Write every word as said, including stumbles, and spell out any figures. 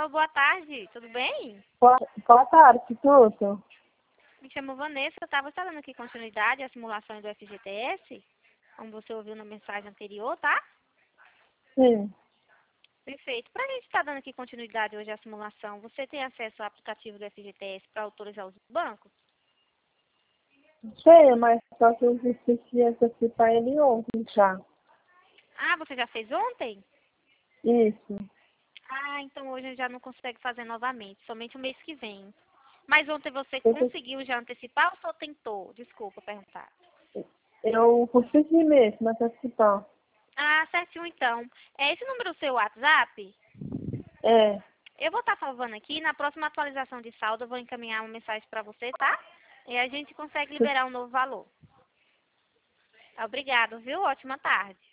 Alô, boa tarde, tudo bem? Boa, boa tarde, tudo. Me chamo Vanessa, eu estava dando aqui continuidade às simulações do F G T S, como você ouviu na mensagem anterior, tá? Sim. Perfeito. Para a gente estar dando aqui continuidade hoje à simulação, você tem acesso ao aplicativo do F G T S para autorizar os bancos? Sei, mas só que eu esqueci antecipar ele ontem já. Ah, você já fez ontem? Isso. Ah, então hoje já não consegue fazer novamente, somente o mês que vem. Mas ontem você Eu, cons- conseguiu já antecipar ou só tentou? Desculpa perguntar. eu consegui mesmo antecipar. Ah, certinho então. É esse número o seu WhatsApp? É. Eu vou estar salvando aqui. Na próxima atualização de saldo, eu vou encaminhar uma mensagem para você, tá? E a gente consegue liberar um novo valor. Obrigado, viu? Ótima tarde.